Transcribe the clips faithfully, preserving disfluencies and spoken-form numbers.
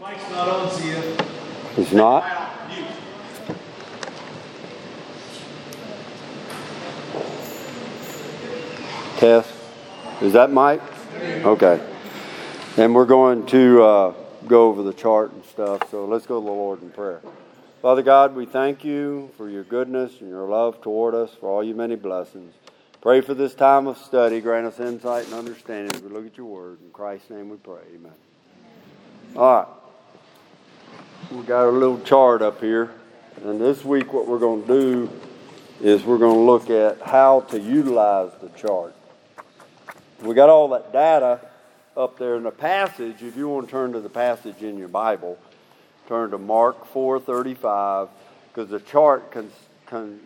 Mike's not on, see ya. He's not? Test. Is that Mike? Okay. And we're going to uh, go over the chart and stuff. So let's go to the Lord in prayer. Father God, we thank you for your goodness and your love toward us, for all your many blessings. Pray for this time of study. Grant us insight and understanding as we look at your word. In Christ's name we pray. Amen. All right. We've got a little chart up here. And this week what we're going to do is we're going to look at how to utilize the chart. We got all that data up there in the passage. If you want to turn to the passage in your Bible, turn to Mark four thirty-five, because the chart can, can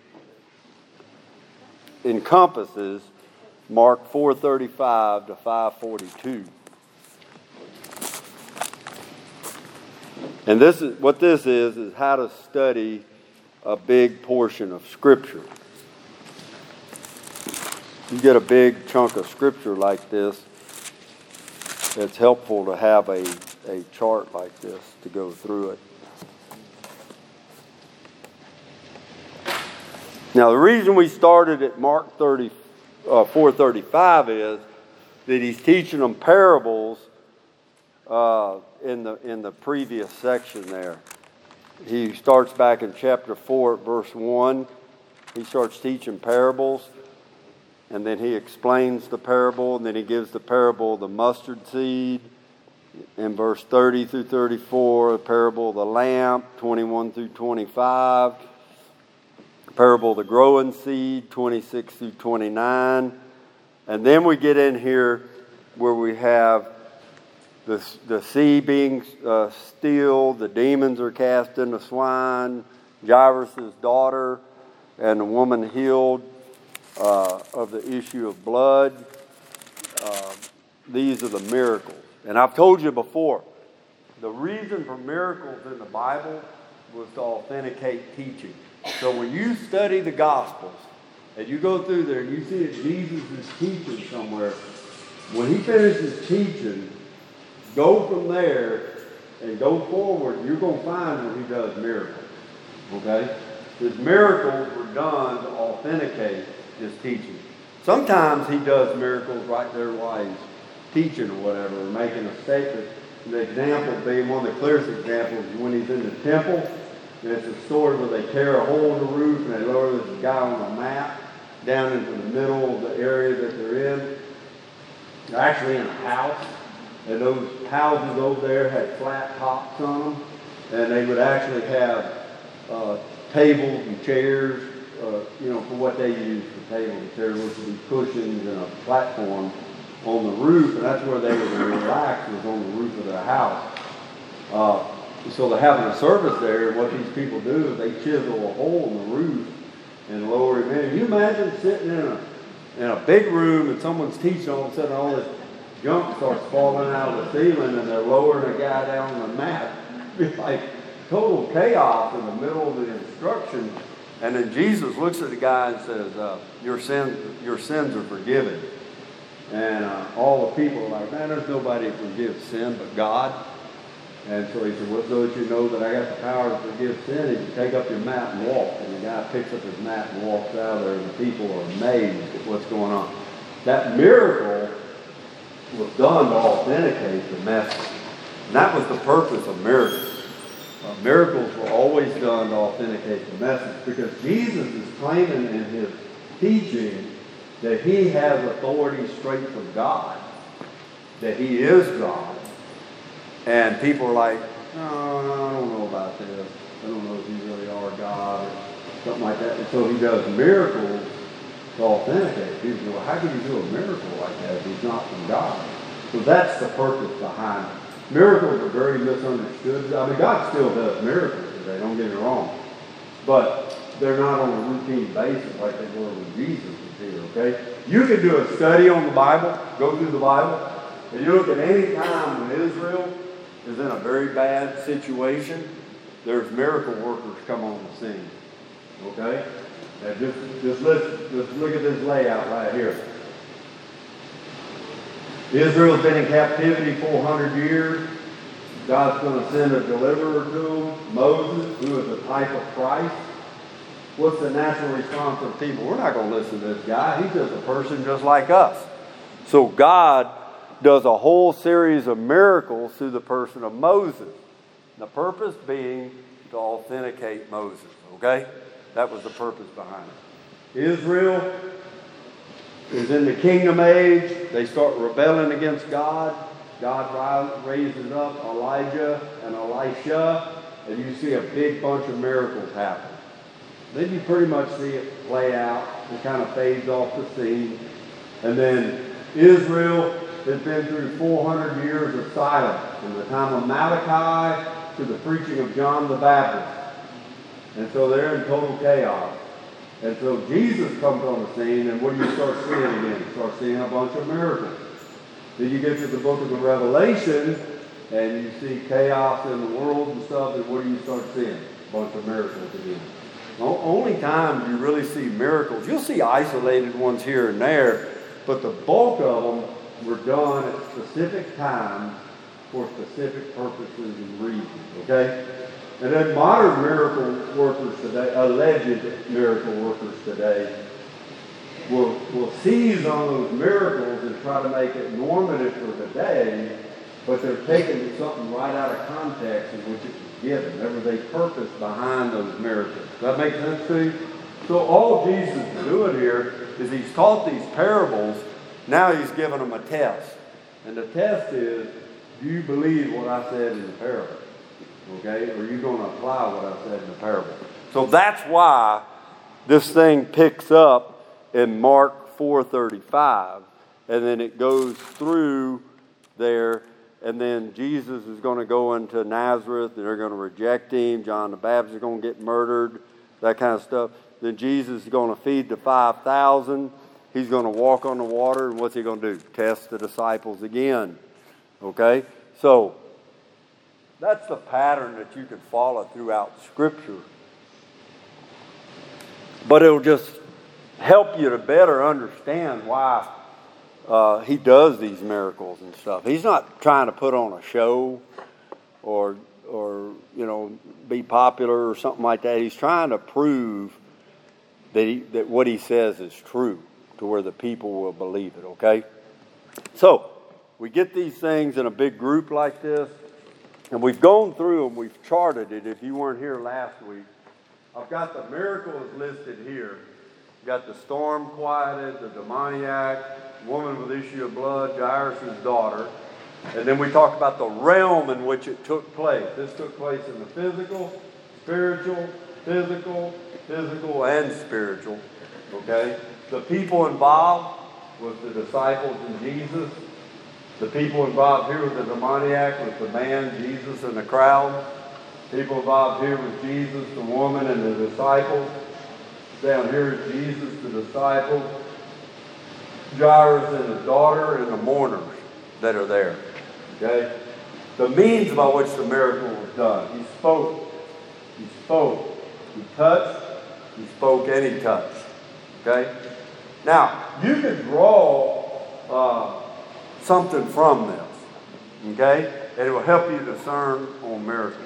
encompasses Mark four thirty-five to five forty-two. And this is what this is is how to study a big portion of Scripture. You get a big chunk of Scripture like this, it's helpful to have a, a chart like this to go through it. Now, the reason we started at Mark thirty, uh, four thirty-five is that he's teaching them parables uh, in the in the previous section there. He starts back in chapter four at verse one. He starts teaching parables, and then he explains the parable, and then he gives the parable of the mustard seed in verse thirty through thirty-four, the parable of the lamp, twenty-one through twenty-five, the parable of the growing seed, twenty-six through twenty-nine. And then we get in here where we have the, the sea being uh, still, the demons are cast into swine, Jairus' daughter, and the woman healed uh, of the issue of blood. Uh, these are the miracles. And I've told you before, the reason for miracles in the Bible was to authenticate teaching. So when you study the Gospels, and you go through there and you see that Jesus is teaching somewhere, when he finishes teaching, go from there and go forward, you're going to find where he does miracles. Okay? His miracles were done to authenticate his teaching. Sometimes he does miracles right there while he's teaching or whatever, or making a statement. The example being one of the clearest examples is when he's in the temple, and it's a story where they tear a hole in the roof and they lower this guy on a mat down into the middle of the area that they're in. They're actually in a house, and those houses over there had flat tops on them, and they would actually have uh, tables and chairs, uh, you know, for what they used for tables and chairs, which would be cushions and a platform on the roof, and that's where they would relax, was on the roof of their house. Uh, so they're having a service there, and what these people do is they chisel a hole in the roof and lower him in. Can you imagine sitting in a in a big room and someone's teaching, all of a sudden all this junk starts falling out of the ceiling and they're lowering a guy down on the mat? It's like total chaos in the middle of the instruction. And then Jesus looks at the guy and says, uh, your sins, your sins are forgiven. And uh, all the people are like, man, there's nobody who forgives sin but God. And so he said, well, so that you know that I got the power to forgive sin, is you take up your mat and walk. And the guy picks up his mat and walks out of there, and the people are amazed at what's going on. That miracle was done to authenticate the message. And that was the purpose of miracles. Uh, miracles were always done to authenticate the message, because Jesus is claiming in his teaching that he has authority straight from God, that he is God. And people are like, oh, I don't know about this. I don't know if you really are God or something like that. And so he does miracles to authenticate. People go, well, how can you do a miracle like that if he's not from God? So that's the purpose behind it. Miracles are very misunderstood. I mean, God still does miracles today, don't get me wrong. But they're not on a routine basis like they were when Jesus was here, okay? You can do a study on the Bible, go through the Bible, and you look at any time when Israel is in a very bad situation, there's miracle workers come on the scene. Okay? Now just, just, listen, just look at this layout right here. Israel's been in captivity four hundred years. God's going to send a deliverer to them, Moses, who is a type of Christ. What's the natural response of people? We're not going to listen to this guy. He's just a person just like us. So God does a whole series of miracles through the person of Moses. The purpose being to authenticate Moses, okay? That was the purpose behind it. Israel is in the kingdom age. They start rebelling against God. God raises up Elijah and Elisha, and you see a big bunch of miracles happen. Then you pretty much see it play out. It kind of fades off the scene. And then Israel has been through four hundred years of silence, from the time of Malachi to the preaching of John the Baptist. And so they're in total chaos. And so Jesus comes on the scene, and what do you start seeing again? You start seeing a bunch of miracles. Then you get to the book of the Revelation, and you see chaos in the world and stuff, and what do you start seeing? A bunch of miracles again. The only time you really see miracles, you'll see isolated ones here and there, but the bulk of them were done at specific times for specific purposes and reasons, okay? And then modern miracle workers today, alleged miracle workers today, will, will seize on those miracles and try to make it normative for today, but they're taking something right out of context in which it was given. There was a purpose behind those miracles. Does that make sense to you? So all Jesus is doing here is he's taught these parables. Now he's giving them a test. And the test is, do you believe what I said in the parable? Okay? Or are you going to apply what I said in the parable? So that's why this thing picks up in Mark four thirty-five. And then it goes through there. And then Jesus is going to go into Nazareth. They're going to reject him. John the Baptist is going to get murdered. That kind of stuff. Then Jesus is going to feed the five thousand. He's going to walk on the water. And what's he going to do? Test the disciples again. Okay? So, that's the pattern that you can follow throughout Scripture. But it'll just help you to better understand why uh, he does these miracles and stuff. He's not trying to put on a show or, or you know, be popular or something like that. He's trying to prove that, he, that what he says is true to where the people will believe it, okay? So, we get these things in a big group like this, and we've gone through them, we've charted it. If you weren't here last week, I've got the miracles listed here. You've got the storm quieted, the demoniac, woman with issue of blood, Jairus' daughter. And then we talk about the realm in which it took place. This took place in the physical, spiritual, physical, physical, and spiritual. Okay? The people involved was the disciples and Jesus. The people involved here with the demoniac was the man, Jesus, and the crowd. People involved here with Jesus, the woman, and the disciples. Down here is Jesus, the disciples, Jairus and his daughter, and the mourners that are there. Okay? The means by which the miracle was done. He spoke. He spoke. He touched. He spoke and he touched. Okay? Now, you can draw uh, something from this, okay? And it will help you discern on miracles.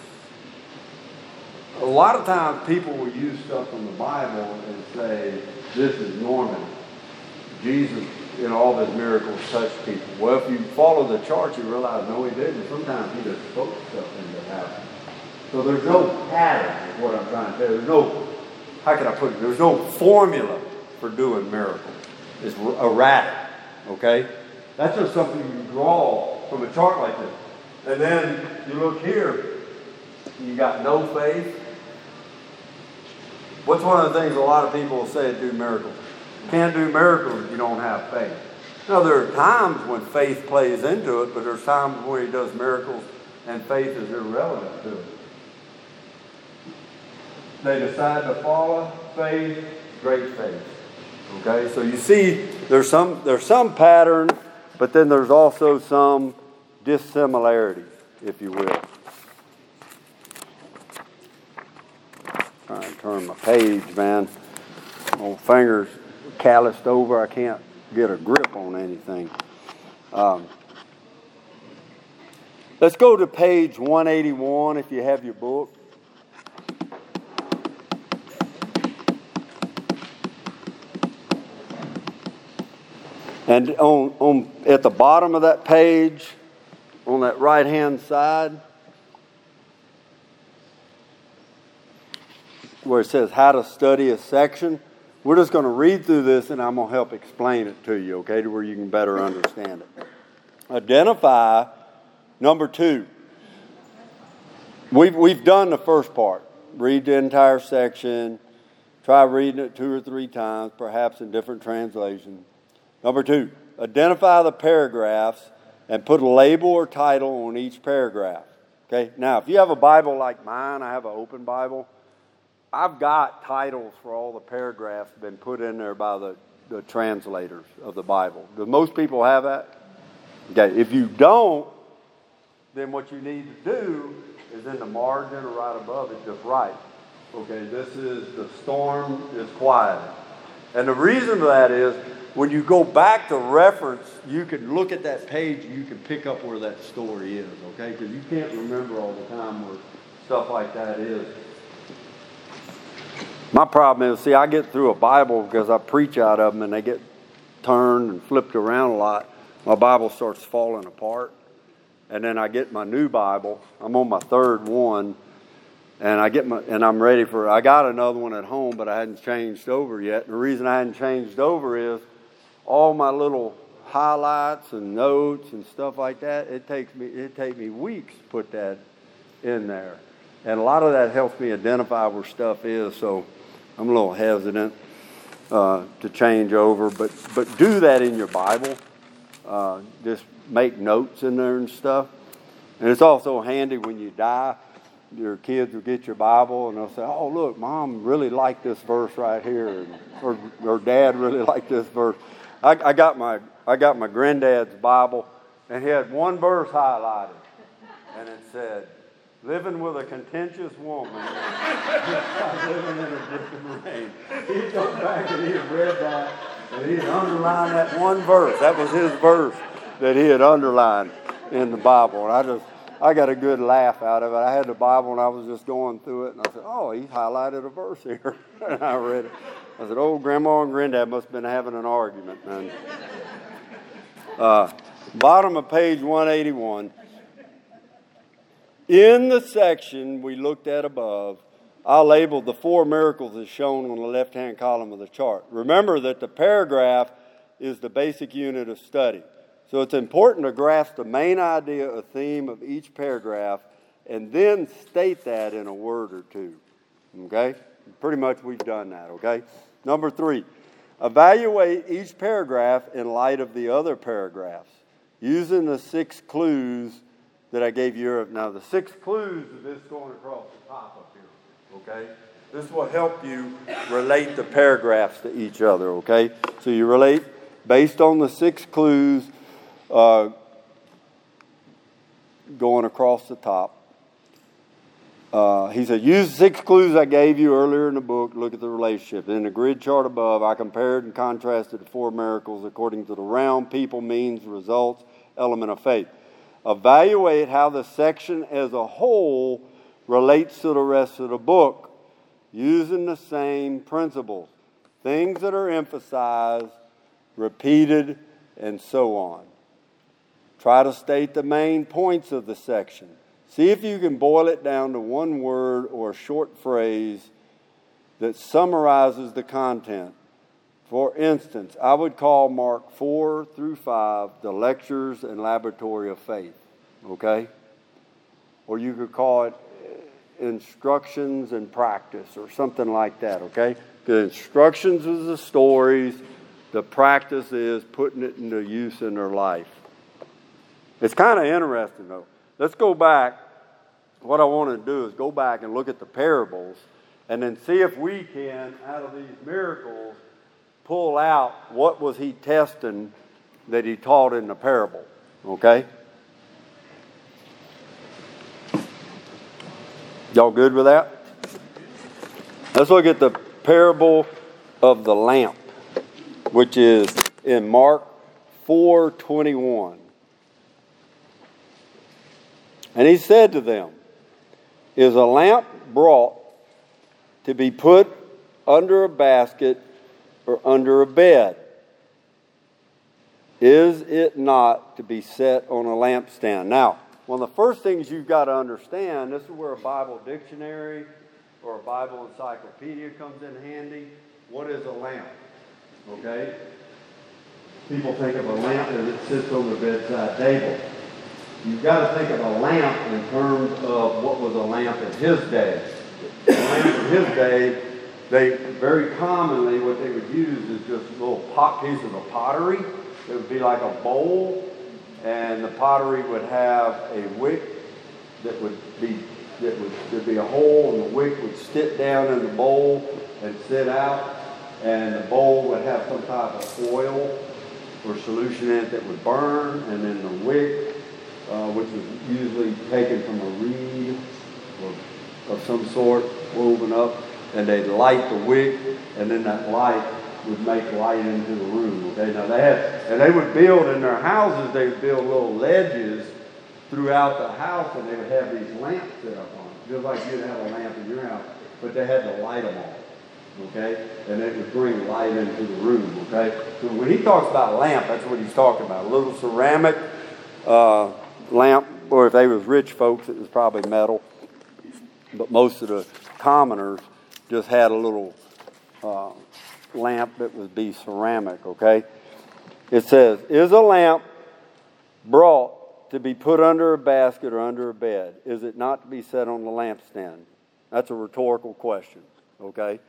A lot of times people will use stuff from the Bible and say, this is normative. Jesus, in all of his miracles, touched people. Well, if you follow the chart, you realize, no, he didn't. Sometimes he just spoke stuff into happen. So there's no pattern, is what I'm trying to say. There's no, how can I put it? There's no formula for doing miracles. It's erratic, okay? That's just something you draw from a chart like this. And then you look here, you got no faith. What's one of the things a lot of people will say to do miracles? You can't do miracles if you don't have faith. Now, there are times when faith plays into it, but there's times where he does miracles and faith is irrelevant to it. They decide to follow faith, great faith. Okay, so you see there's some there's some pattern, but then there's also some dissimilarities, if you will. Trying to turn my page, man. My old fingers calloused over. I can't get a grip on anything. Um, Let's go to page one eighty-one if you have your book. And on, on at the bottom of that page, on that right-hand side, where it says how to study a section, we're just going to read through this and I'm going to help explain it to you, okay, to where you can better understand it. Identify, number two. We've, we've done the first part. Read the entire section. Try reading it two or three times, perhaps in different translations. Number two, identify the paragraphs and put a label or title on each paragraph. Okay. Now, if you have a Bible like mine, I have an open Bible. I've got titles for all the paragraphs been put in there by the, the translators of the Bible. Do most people have that? Okay. If you don't, then what you need to do is in the margin or right above it, just write. Okay, this is the storm is quiet. And the reason for that is when you go back to reference, you can look at that page and you can pick up where that story is, okay? Because you can't remember all the time where stuff like that is. My problem is, see, I get through a Bible because I preach out of them and they get turned and flipped around a lot. My Bible starts falling apart. And then I get my new Bible. I'm on my third one. And I get my, and I'm ready for, I got another one at home, but I hadn't changed over yet. And the reason I hadn't changed over is all my little highlights and notes and stuff like that, it takes me, it takes me weeks to put that in there. And a lot of that helps me identify where stuff is. So I'm a little hesitant uh, to change over, but, but do that in your Bible. Uh, just make notes in there and stuff. And it's also handy when you die. Your kids will get your Bible and they'll say, oh, look, Mom really liked this verse right here. And, or, or Dad really liked this verse. I, I got my I got my granddad's Bible and he had one verse highlighted. And it said, living with a contentious woman living in a distant rain. He'd go back and he had read that and he'd underline that one verse. That was his verse that he had underlined in the Bible. And I just I got a good laugh out of it. I had the Bible and I was just going through it and I said, oh, he highlighted a verse here. And I read it. I said, oh, Grandma and Granddad must have been having an argument. And, uh, bottom of page one eighty-one. In the section we looked at above, I labeled the four miracles as shown on the left-hand column of the chart. Remember that the paragraph is the basic unit of study. So it's important to grasp the main idea or theme of each paragraph and then state that in a word or two. Okay? Pretty much we've done that, okay? Number three, evaluate each paragraph in light of the other paragraphs using the six clues that I gave you. Now, the six clues of this going across the top up here, okay? This will help you relate the paragraphs to each other, okay? So you relate based on the six clues uh, going across the top. Uh, he said, use six clues I gave you earlier in the book. Look at the relationship. In the grid chart above, I compared and contrasted the four miracles according to the round, people, means, results, element of faith. Evaluate how the section as a whole relates to the rest of the book using the same principles. Things that are emphasized, repeated, and so on. Try to state the main points of the section. See if you can boil it down to one word or a short phrase that summarizes the content. For instance, I would call Mark four through five the lectures and laboratory of faith, okay? Or you could call it instructions and practice or something like that, okay? The instructions is the stories, the practice is putting it into use in their life. It's kind of interesting, though. Let's go back. What I want to do is go back and look at the parables and then see if we can, out of these miracles, pull out what was he testing that he taught in the parable. Okay? Y'all good with that? Let's look at the parable of the lamp, which is in Mark four twenty-one. And he said to them, is a lamp brought to be put under a basket or under a bed? Is it not to be set on a lampstand? Now, one of the first things you've got to understand, this is where a Bible dictionary or a Bible encyclopedia comes in handy. What is a lamp? Okay? People think of a lamp as it sits on the bedside table. You've got to think of a lamp in terms of what was a lamp in his day. A lamp in his day, they very commonly, what they would use is just a little pot piece of a pottery. It would be like a bowl, and the pottery would have a wick that would be, that would, there'd be a hole, and the wick would sit down in the bowl and sit out, and the bowl would have some type of oil or solution in it that would burn, and then the wick, uh, which was usually taken from a reed or of some sort, woven up, and they'd light the wick, and then that light would make light into the room. Okay, now they had, and they would build in their houses, they would build little ledges throughout the house, and they would have these lamps set up on it, just like you'd have a lamp in your house, but they had to light them all. Okay, and it would bring light into the room. Okay, so when he talks about lamp, that's what he's talking about. A little ceramic uh, lamp, or if they was rich folks, it was probably metal. But most of the commoners just had a little uh, lamp that would be ceramic. Okay, it says, "Is a lamp brought to be put under a basket or under a bed? Is it not to be set on the lampstand?" That's a rhetorical question. Okay.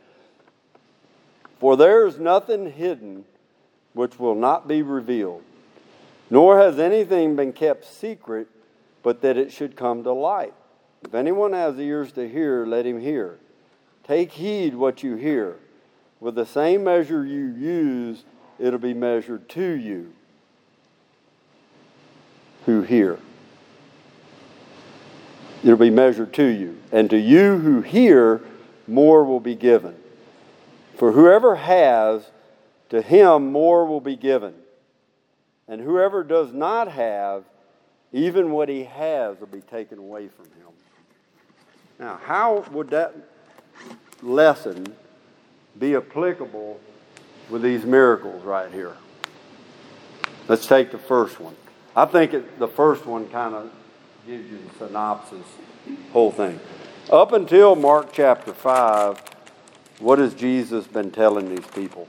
For there is nothing hidden which will not be revealed, nor has anything been kept secret, but that it should come to light. If anyone has ears to hear, let him hear. Take heed what you hear. With the same measure you use, it'll be measured to you who hear. It'll be measured to you. And to you who hear, more will be given. For whoever has, to him more will be given. And whoever does not have, even what he has will be taken away from him. Now, how would that lesson be applicable with these miracles right here? Let's take the first one. I think it, the first one kind of gives you the synopsis, whole thing. Up until Mark chapter five, what has Jesus been telling these people?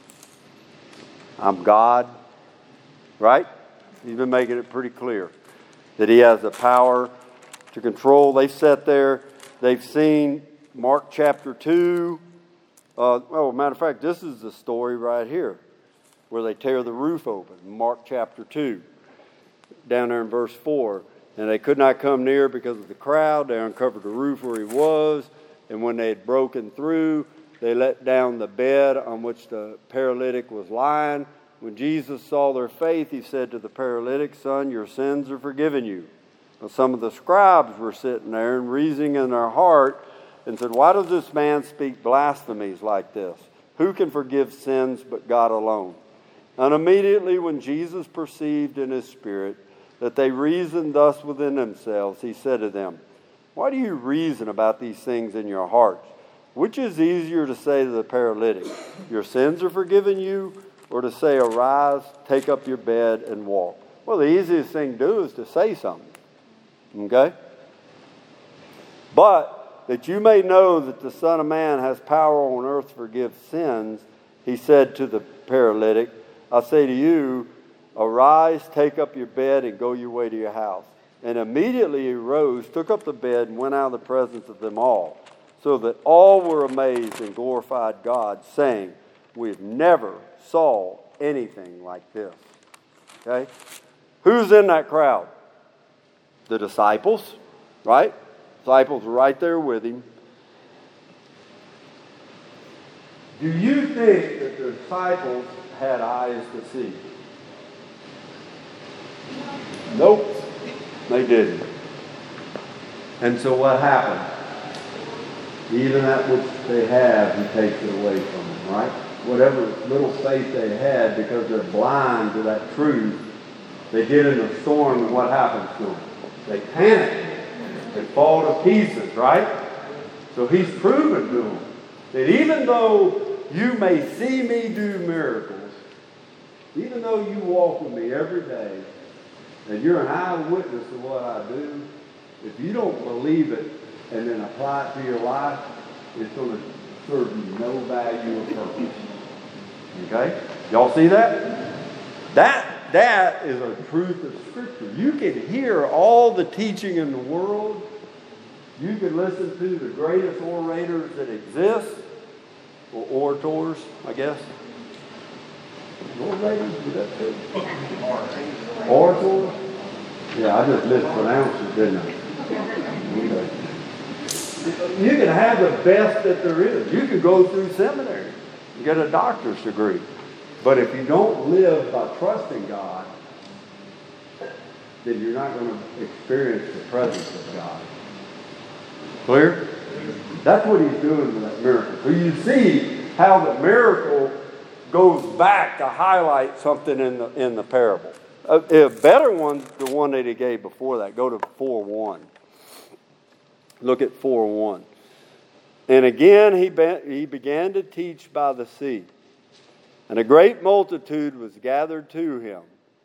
I'm God, right? He's been making it pretty clear that he has the power to control. They sat there, they've seen Mark chapter two. Uh, oh, matter of fact, this is the story right here where they tear the roof open. Mark chapter two, down there in verse four. And they could not come near because of the crowd. They uncovered the roof where he was. And when they had broken through, they let down the bed on which the paralytic was lying. When Jesus saw their faith, he said to the paralytic, "Son, your sins are forgiven you." Now, some of the scribes were sitting there and reasoning in their heart and said, "Why does this man speak blasphemies like this? Who can forgive sins but God alone?" And immediately when Jesus perceived in his spirit that they reasoned thus within themselves, he said to them, "Why do you reason about these things in your hearts? Which is easier to say to the paralytic, 'Your sins are forgiven you,' or to say, 'Arise, take up your bed and walk'?" Well, the easiest thing to do is to say something. Okay? "But that you may know that the Son of Man has power on earth to forgive sins," he said to the paralytic, "I say to you, arise, take up your bed, and go your way to your house." And immediately he rose, took up the bed, and went out of the presence of them all, so that all were amazed and glorified God, saying, "We've never saw anything like this." Okay? Who's in that crowd? The disciples, right? Disciples were right there with him. Do you think that the disciples had eyes to see? Nope, they didn't. And so what happened? Even that which they have, he takes it away from them, right? Whatever little faith they had, because they're blind to that truth, they get in a storm, and what happens to them? They panic. They fall to pieces, right? So he's proven to them that even though you may see me do miracles, even though you walk with me every day, and you're an eyewitness of what I do, if you don't believe it and then apply it to your life, it's going to serve you no value or purpose. Okay? Y'all see that? That that is a truth of Scripture. You can hear all the teaching in the world. You can listen to the greatest orators that exist, or orators, I guess. Orators? Is that true? Orators? Yeah, I just mispronounced it, didn't I? Okay. You can have the best that there is. You can go through seminary and get a doctor's degree. But if you don't live by trusting God, then you're not going to experience the presence of God. Clear? That's what he's doing with that miracle. So you see how the miracle goes back to highlight something in the in the parable. A, a better one, the one that he gave before that. Go to four one. Look at four one. And again he, be, he began to teach by the sea. And a great multitude was gathered to him,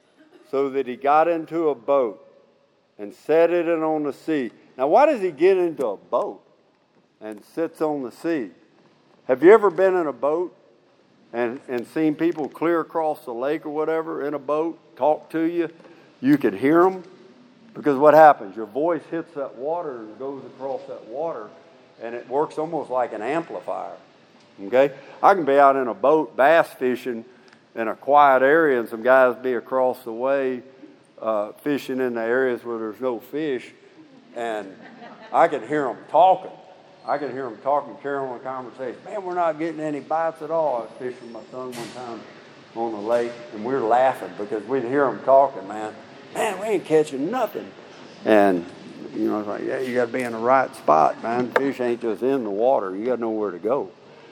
so that he got into a boat and set it in on the sea. Now, why does he get into a boat and sits on the sea? Have you ever been in a boat and, and seen people clear across the lake or whatever in a boat, talk to you? You can hear them. Because what happens? Your voice hits that water and goes across that water, and it works almost like an amplifier. Okay? I can be out in a boat bass fishing in a quiet area, and some guys be across the way uh, fishing in the areas where there's no fish, and I can hear them talking. I can hear them talking, carrying on a conversation. Man, we're not getting any bites at all. I was fishing with my son one time on the lake, and we were laughing because we'd hear them talking, man. Man, we ain't catching nothing. And, you know, it's like, yeah, you got to be in the right spot, man. Fish ain't just in the water. You got to know where to go.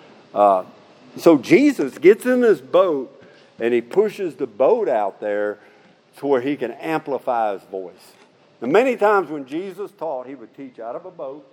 Uh, so Jesus gets in this boat, and he pushes the boat out there to where he can amplify his voice. And many times when Jesus taught, he would teach out of a boat,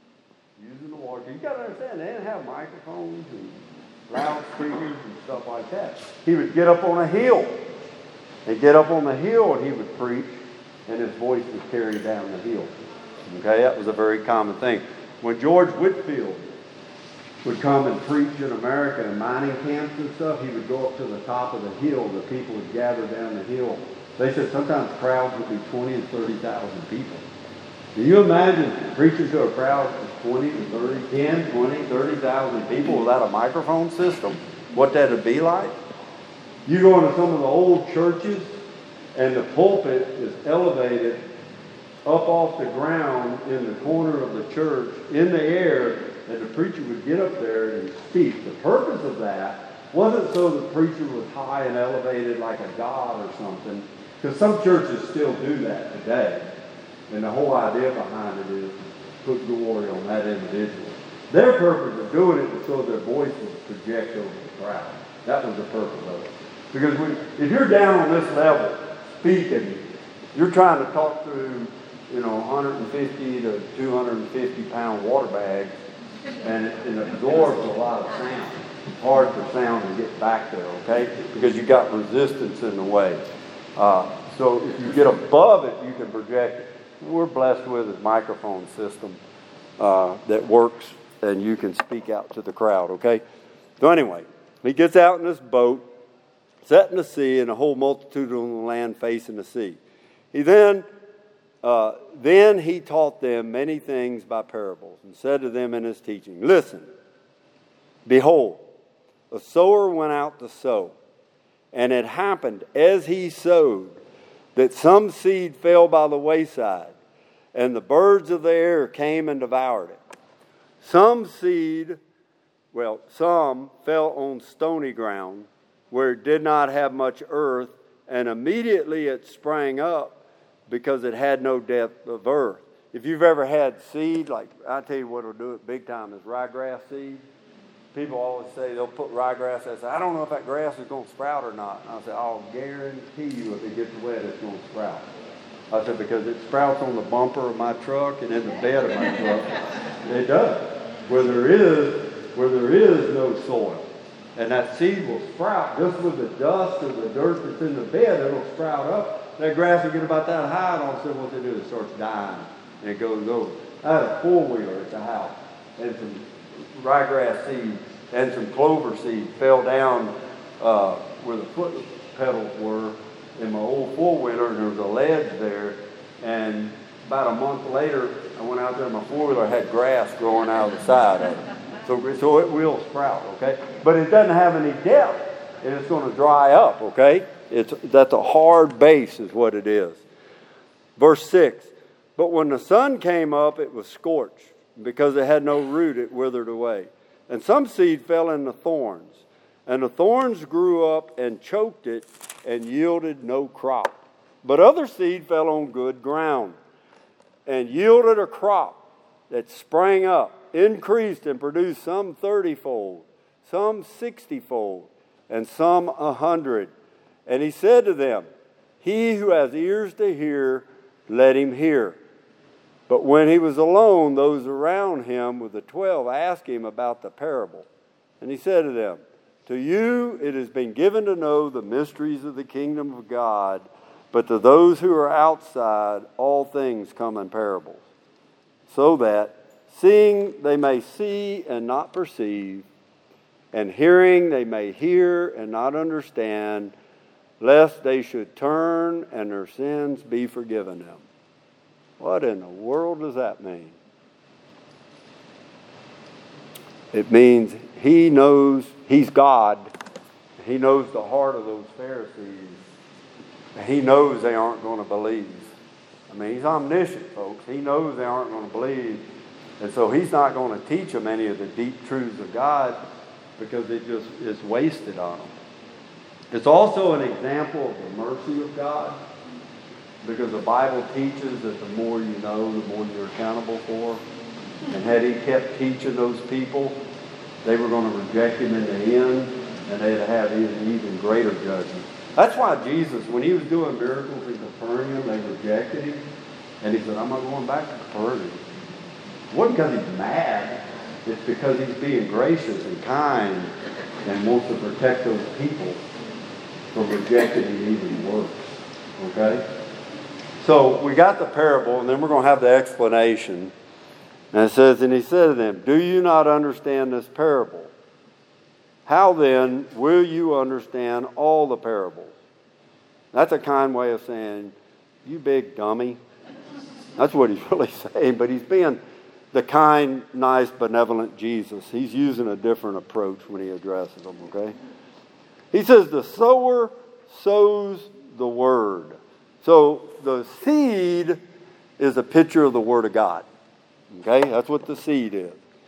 using the water. You got to understand, they didn't have microphones and loudspeakers and stuff like that. He would get up on a hill. He'd get up on the hill and he would preach, and his voice was carried down the hill. Okay, that was a very common thing. When George Whitefield would come and preach in America in mining camps and stuff, he would go up to the top of the hill. The people would gather down the hill. They said sometimes crowds would be twenty and thirty thousand people. Can you imagine preaching to a crowd of twenty to thirty, ten, twenty, thirty thousand people without a microphone system? What that would be like? You go into some of the old churches, and the pulpit is elevated up off the ground in the corner of the church, in the air, and the preacher would get up there and speak. The purpose of that wasn't so the preacher was high and elevated like a god or something, because some churches still do that today. And the whole idea behind it is to put glory on that individual. Their purpose of doing it was so their voice would project over the crowd. That was the purpose of it. Because when, if you're down on this level, speaking, you're trying to talk through, you know, one hundred fifty to two hundred fifty pound water bags, and it, it absorbs a lot of sound. It's hard for sound to get back there, okay? Because you've got resistance in the way. Uh, so if you get above it, you can project it. We're blessed with a microphone system uh, that works, and you can speak out to the crowd, okay? So anyway, he gets out in this boat, set in the sea, and a whole multitude on the land facing the sea. He then, uh, then he taught them many things by parables, and said to them in his teaching, listen, behold, a sower went out to sow, and it happened as he sowed that some seed fell by the wayside, and the birds of the air came and devoured it. Some seed, well, some fell on stony ground, where it did not have much earth, and immediately it sprang up because it had no depth of earth. If you've ever had seed, like I tell you what will do it big time is ryegrass seed. People always say they'll put ryegrass. They say, I don't know if that grass is going to sprout or not. And I say, I'll guarantee you if it gets wet, it's going to sprout. I said, because it sprouts on the bumper of my truck and in the bed of my truck. It does. Where there is, where there is no soil. And that seed will sprout just with the dust or the dirt that's in the bed. It'll sprout up. That grass will get about that high, and all of a sudden what they do is it starts dying, and it goes over. I had a four-wheeler at the house, and some ryegrass seed and some clover seed fell down uh, where the foot pedals were in my old four-wheeler, and there was a ledge there. And about a month later, I went out there, and my four-wheeler had grass growing out of the side of it. So, so it will sprout, okay? But it doesn't have any depth, and it's going to dry up, okay? It's, that's a hard base is what it is. Verse six, but when the sun came up, it was scorched. Because it had no root, it withered away. And some seed fell in the thorns. And the thorns grew up and choked it and yielded no crop. But other seed fell on good ground and yielded a crop that sprang up, increased, and produced some thirty-fold, some sixty-fold, and some a hundred. And he said to them, he who has ears to hear, let him hear. But when he was alone, those around him with the twelve asked him about the parable. And he said to them, to you it has been given to know the mysteries of the kingdom of God, but to those who are outside, all things come in parables, so that seeing they may see and not perceive, and hearing they may hear and not understand, lest they should turn and their sins be forgiven them. What in the world does that mean? It means he knows, he's God. He knows the heart of those Pharisees. He knows they aren't going to believe. I mean, he's omniscient, folks. He knows they aren't going to believe. And so he's not going to teach them any of the deep truths of God because it just is wasted on them. It's also an example of the mercy of God, because the Bible teaches that the more you know, the more you're accountable for. And had he kept teaching those people, they were going to reject him in the end, and they'd have even, even greater judgment. That's why Jesus, when he was doing miracles in Capernaum, they rejected him. And he said, I'm not going back to Capernaum. It wasn't because he's mad. It's because he's being gracious and kind and wants to protect those people from rejecting him even worse. Okay? So we got the parable, and then we're going to have the explanation. And it says, and he said to them, do you not understand this parable? How then will you understand all the parables? That's a kind way of saying, you big dummy. That's what he's really saying, but he's being the kind, nice, benevolent Jesus. He's using a different approach when he addresses them, okay? He says, the sower sows the word. So the seed is a picture of the Word of God. Okay? That's what the seed is.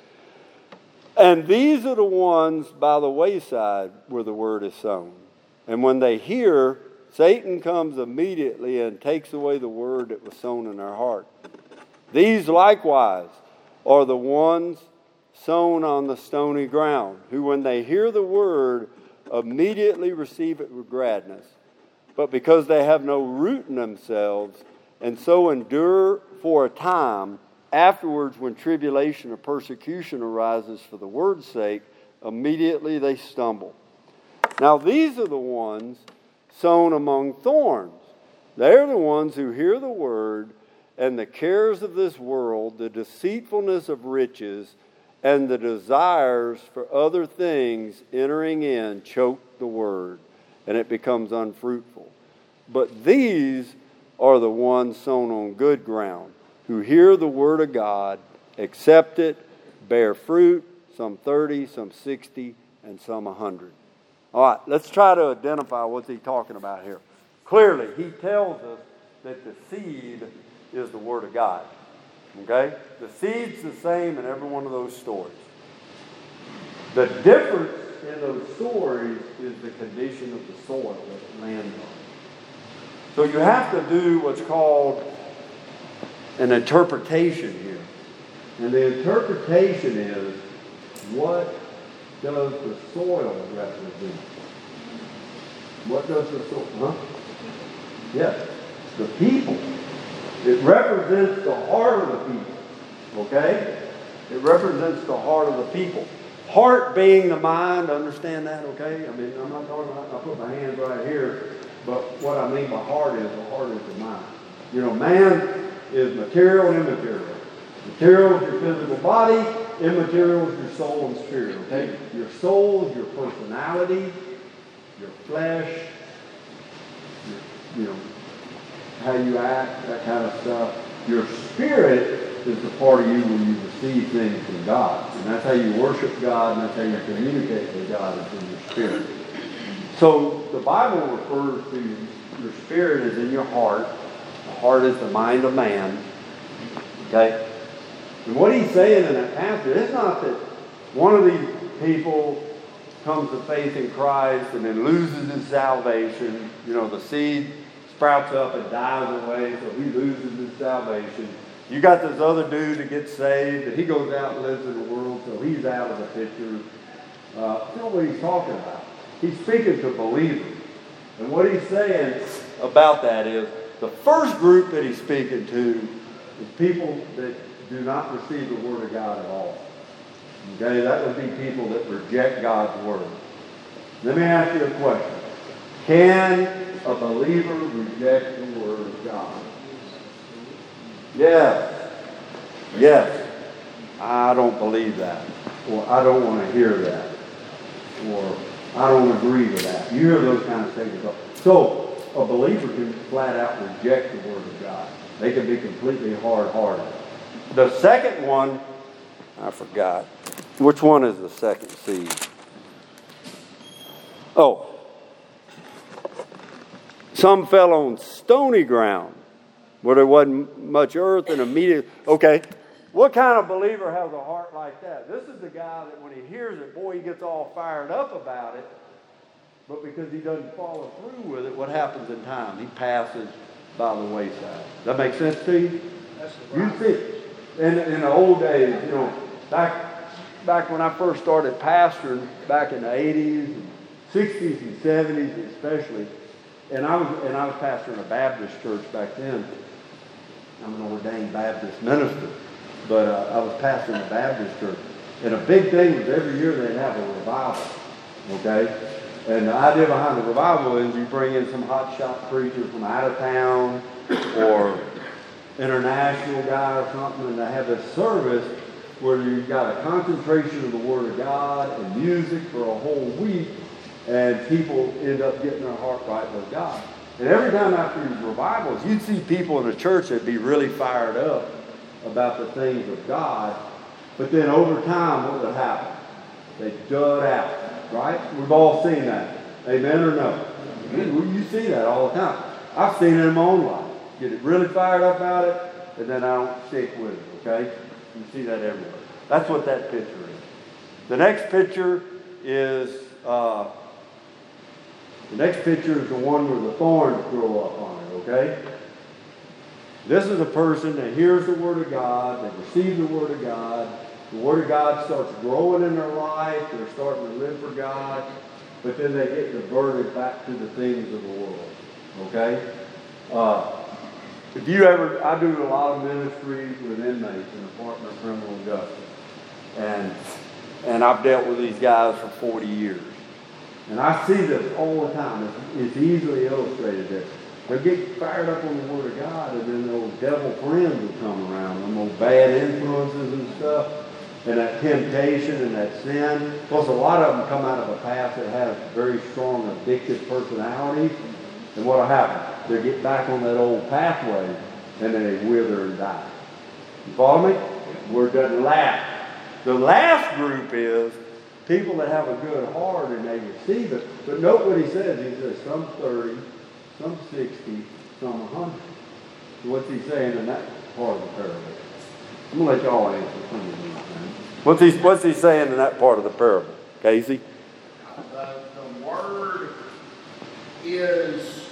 And these are the ones by the wayside where the word is sown. And when they hear, Satan comes immediately and takes away the word that was sown in their heart. These likewise are the ones sown on the stony ground, who when they hear the word, immediately receive it with gladness. But because they have no root in themselves, and so endure for a time, afterwards when tribulation or persecution arises for the word's sake, immediately they stumble. Now these are the ones sown among thorns. They're the ones who hear the word, and the cares of this world, the deceitfulness of riches, and the desires for other things entering in choke the word, and it becomes unfruitful. But these are the ones sown on good ground, who hear the word of God, accept it, bear fruit, some thirty, some sixty, and some a hundred. All right, let's try to identify what's he talking about here. Clearly, he tells us that the seed is the word of God. Okay? The seed's the same in every one of those stories. The difference in those stories is the condition of the soil that it lands on. So you have to do what's called an interpretation here. And the interpretation is, what does the soil represent? What does the soil, huh? Yes, the people. It represents the heart of the people. Okay? It represents the heart of the people. Heart being the mind, understand that, okay? I mean, I'm not talking about, I put my hands right here, but what I mean by heart is, the heart is the mind. You know, man is material and immaterial. Material is your physical body, immaterial is your soul and spirit, okay? Your soul is your personality, your flesh, your, you know, how you act, that kind of stuff. Your spirit is the part of you where you receive things from God. And that's how you worship God, and that's how you communicate with God, is in your spirit. So the Bible refers to your spirit is in your heart. The heart is the mind of man. Okay? And what he's saying in that passage, it's not that one of these people comes to faith in Christ and then loses his salvation. You know, the seed sprouts up and dies away, so he loses his salvation. You got this other dude that gets saved, and he goes out and lives in the world, so he's out of the picture. Uh, that's not what he's talking about. He's speaking to believers. And what he's saying about that is, the first group that he's speaking to is people that do not receive the Word of God at all. Okay, that would be people that reject God's Word. Let me ask you a question. Can a believer reject the Word of God? Yes. Yes. I don't believe that. Or I don't want to hear that. Or I don't agree with that. You hear those kind of statements. So a believer can flat out reject the Word of God. They can be completely hard-hearted. The second one, I forgot. Which one is the second seed? Oh. Some fell on stony ground where there wasn't much earth and immediate. Okay, what kind of believer has a heart like that? This is the guy that when he hears it, boy, he gets all fired up about it. But because he doesn't follow through with it, what happens in time? He passes by the wayside. Does that make sense to you? That's the right. You see, in, in the old days, you know, back back when I first started pastoring, back in the eighties, and sixties and seventies especially, and I was and I was pastoring a Baptist church back then. I'm an ordained Baptist minister, but uh, I was pastoring a Baptist church, and a big thing was every year they'd have a revival. Okay. And the idea behind the revival is you bring in some hotshot preacher from out of town or international guy or something, and they have this service where you've got a concentration of the Word of God and music for a whole week, and people end up getting their heart right with God. And every time after these revivals, you'd see people in the church that'd be really fired up about the things of God, but then over time, what would happen? They'd dud out. Right? We've all seen that. Amen or no? You see that all the time. I've seen it in my own life. Get it really fired up about it, and then I don't stick with it, okay? You see that everywhere. That's what that picture is. The next picture is, uh, the next picture is the one where the thorns grow up on it, okay? This is a person that hears the Word of God, they receive the Word of God, the Word of God starts growing in their life. They're starting to live for God. But then they get diverted back to the things of the world. Okay? Uh, if you ever, I do a lot of ministries with inmates in the Department of Criminal Justice. And, and I've dealt with these guys for forty years. And I see this all the time. It's, it's easily illustrated there. They get fired up on the Word of God, and then those devil friends will come around, them old bad influences and stuff. And that temptation and that sin. Plus, a lot of them come out of a past that has very strong addictive personalities. And what will happen? They get back on that old pathway, and then they wither and die. You follow me? Word doesn't last. The last group is people that have a good heart and they receive it. But note what he says. He says some thirty, some sixty, some one hundred. So what's he saying in that part of the parable? I'm going to let y'all answer some of these things. What's he, what's he saying in that part of the parable? Casey? Uh, the Word is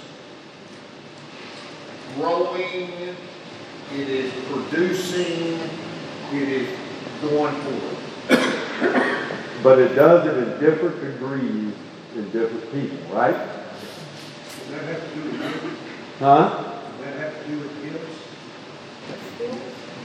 growing, it is producing, it is going forward. But it does it in different degrees in different people, right? Does that have to do with gifts? Huh? Does that have to do with gifts?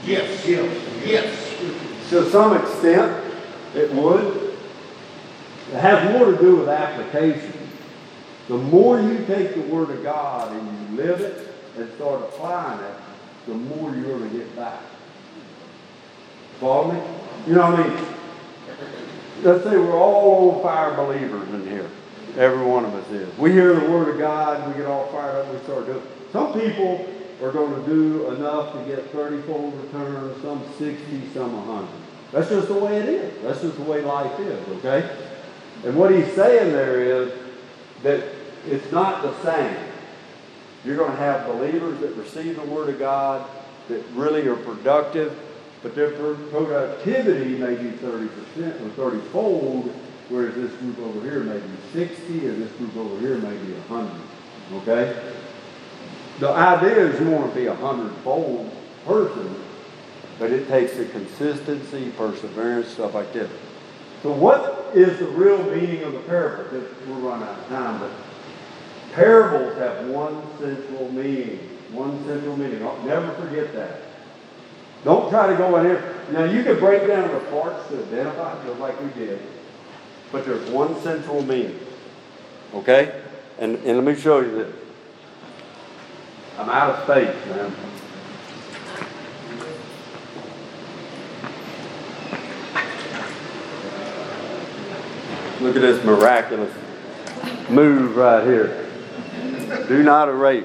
Yes, yes, yes. To some extent, it would. It has more to do with application. The more you take the Word of God and you live it and start applying it, the more you're going to get back. Follow me? You know what I mean? Let's say we're all on fire believers in here. Every one of us is. We hear the Word of God, we get all fired up, we start doing it. Some people are going to do enough to get thirty-fold return, some sixty, some one hundred. That's just the way it is. That's just the way life is, okay? And what he's saying there is that it's not the same. You're going to have believers that receive the Word of God that really are productive, but their productivity may be thirty percent or thirty-fold, whereas this group over here may be sixty, and this group over here may be one hundred. Okay? The idea is you want to be a hundred-fold person, but it takes the consistency, perseverance, stuff like this. So what is the real meaning of the parable? We're running out of time, but parables have one central meaning. One central meaning. Never forget that. Don't try to go in here. Now, you can break down the parts to identify it, just like we did. But there's one central meaning. Okay? And, and let me show you this. I'm out of space, man. Look at this miraculous move right here. Do not erase.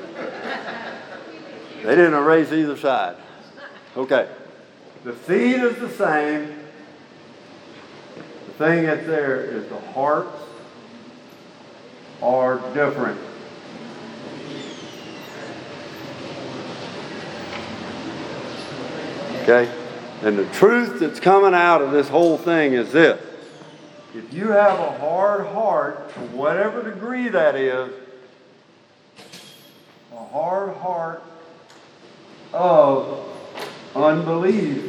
They didn't erase either side. Okay. The seed is the same. The thing that's there is the hearts are different. Okay? And the truth that's coming out of this whole thing is this. If you have a hard heart, to whatever degree that is, a hard heart of unbelief,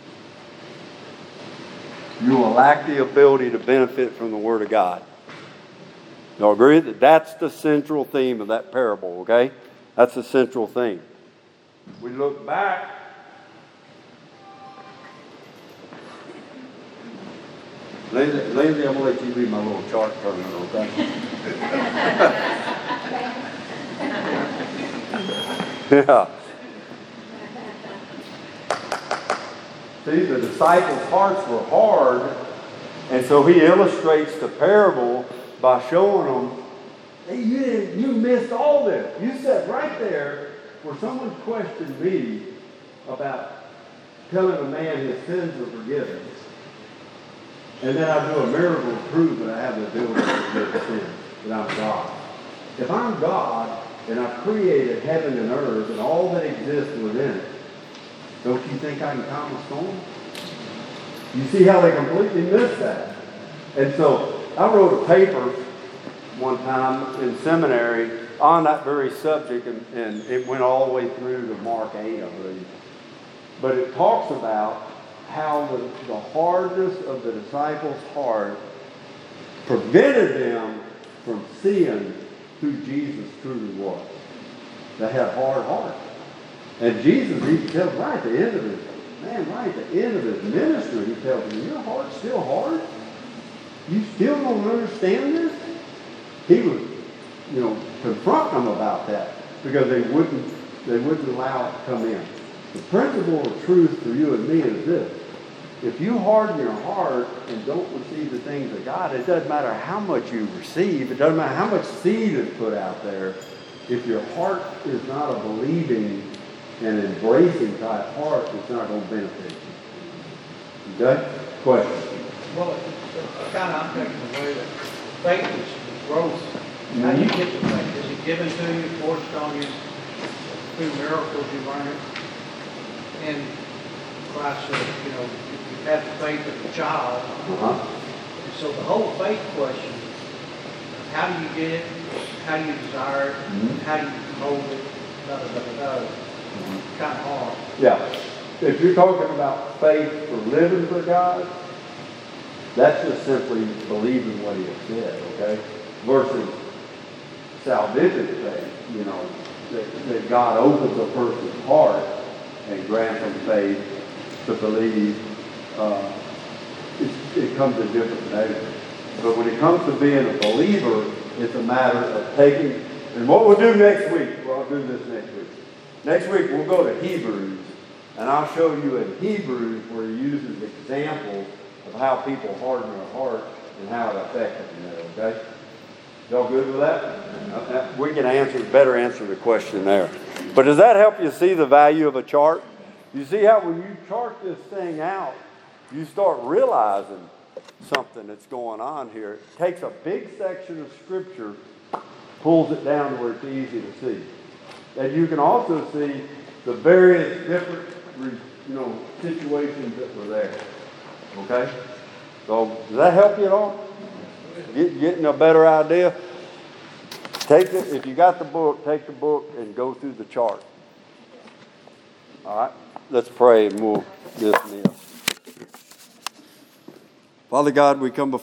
you will lack the ability to benefit from the Word of God. Y'all agree that that's the central theme of that parable, okay? That's the central theme. We look back. Lindsay, Lindsay, I'm going to let you read my little chart for me, okay? Yeah. See, the disciples' hearts were hard, and so he illustrates the parable by showing them, hey, you didn't, you missed all this. You sat right there where someone questioned me about telling a man his sins are forgiven. And then I do a miracle to prove that I have the ability to forgive sins, that I'm God. If I'm God, and I've created heaven and earth and all that exists within it, don't you think I can calm a storm? You see how they completely miss that. And so I wrote a paper one time in seminary on that very subject, and, and it went all the way through to Mark eight, I believe. But it talks about how the, the hardness of the disciples' heart prevented them from seeing who Jesus truly was. They had hard hearts. And Jesus even tells right at the end of his, man, right at the end of his ministry, he tells them, your heart's still hard? You still don't understand this? He was, you know, confronting them about that because they wouldn't, they wouldn't allow it to come in. The principle of truth for you and me is this. If you harden your heart and don't receive the things of God, it doesn't matter how much you receive. It doesn't matter how much seed is put out there. If your heart is not a believing and embracing type heart, it's not going to benefit you. Okay? Question? Well, kind of I'm taking away that faith is growth. How do you get the faith? Is it given to you, forced on you through miracles you learn it? And Christ said, you know, if you have the faith of a child, Uh-huh. and so the whole faith question, how do you get it? How do you desire it? Mm-hmm. How do you hold it? Da, da, da, da, da. Mm-hmm. Kind of hard. Yeah. If you're talking about faith for living for God, that's just simply believing what he has said, okay? Versus salvific faith, you know, that, that God opens a person's heart and grant them faith to believe. Uh, it, it comes in different measures. But when it comes to being a believer, it's a matter of taking, and what we'll do next week, well, I'll do this next week. Next week we'll go to Hebrews, and I'll show you in Hebrews where he uses examples of how people harden their heart and how it affected them there, okay? Y'all good with that? Uh, We can answer, better answer the question there. But does that help you see the value of a chart? You see how when you chart this thing out, you start realizing something that's going on here. It takes a big section of Scripture, pulls it down to where it's easy to see. And you can also see the various different, you know, situations that were there. Okay? So, does that help you at all? Get, getting a better idea? Take it, if you got the book, take the book and go through the chart. All right? Let's pray and we'll dismiss. Father God, we come before